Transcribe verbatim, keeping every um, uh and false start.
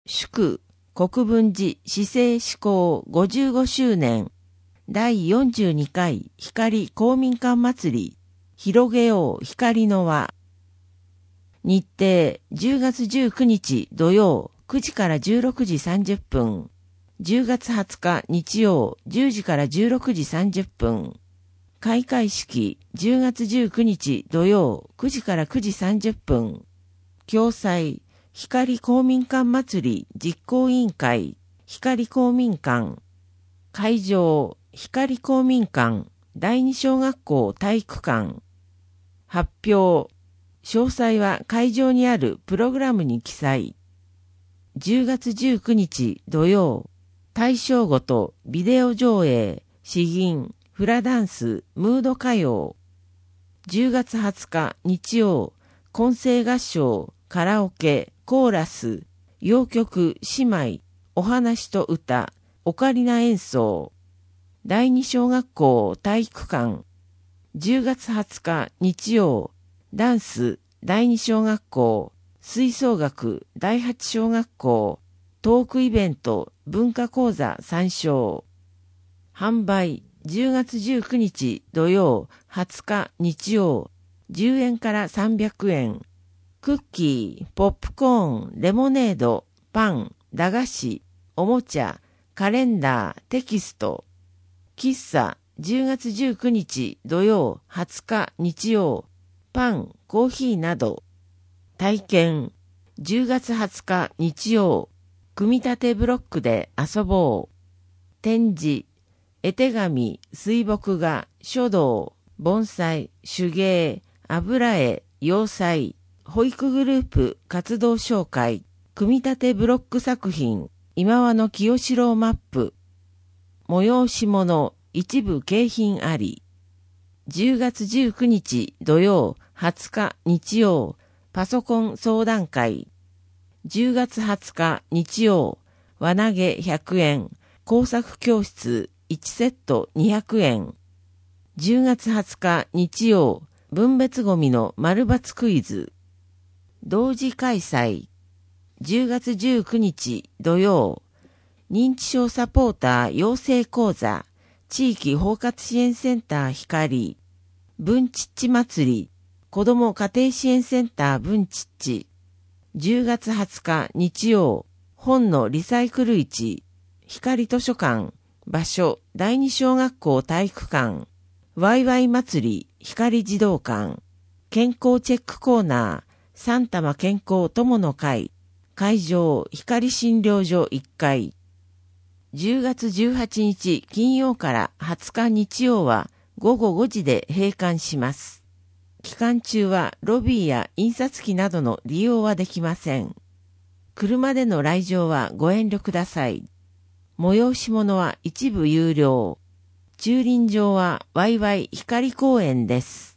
祝国分寺市政施行ごじゅうごしゅうねんだいよんじゅうにかい光公民館祭り広げよう光の輪。日程じゅうがつじゅうくにち土曜くじからじゅうろくじさんじゅっぷん、じゅうがつはつか日曜じゅうじからじゅうろくじさんじゅっぷん、開会式じゅうがつじゅうくにち土曜くじからくじさんじゅっぷん、共催光公民館祭り実行委員会光公民館、会場光公民館だいに小学校体育館。発表詳細は会場にあるプログラムに記載。じゅうがつじゅうくにち土曜、大正ごとビデオ上映、詩吟、フラダンス、ムード歌謡。じゅうがつはつか日曜、混声合唱、カラオケ、コーラス、謡曲、姉妹、お話と歌、オカリナ演奏。だいに小学校体育館。じゅうがつはつか日曜、ダンスだいに小学校、吹奏楽だいはち小学校、トークイベント文化講座参照。販売じゅうがつじゅうくにち土曜、はつか日曜、じゅうえんからさんびゃくえん。クッキー、ポップコーン、レモネード、パン、駄菓子、おもちゃ、カレンダー、テキスト。喫茶じゅうがつじゅうくにち土曜、はつか日曜、パン、コーヒーなど。体験じゅうがつはつか日曜、組み立てブロックで遊ぼう。展示絵手紙、水墨画、書道、盆栽、手芸、油絵、洋裁、保育グループ活動紹介、組み立てブロック作品、今和の清志郎マップ。催し物、一部景品あり。じゅうがつじゅうくにち土曜、はつか日曜、パソコン相談会。じゅうがつはつか日曜、輪投げひゃくえん、工作教室いちセットにひゃくえん。じゅうがつはつか日曜、分別ゴミの丸抜クイズ。同時開催。じゅうがつじゅうくにち土曜、認知症サポーター養成講座、地域包括支援センター光、文ちっち祭り、子ども家庭支援センター文ちっち。じゅうがつはつか日曜、本のリサイクル市、光図書館、場所だいに小学校体育館、ワイワイ祭り、光児童館、健康チェックコーナー、三玉健康友の会、会場光診療所いっかい。じゅうがつじゅうはちにち金曜からはつか日曜はごごごじで閉館します。期間中はロビーや印刷機などの利用はできません。車での来場はご遠慮ください。催し物は一部有料。駐輪場はワイワイ光公園です。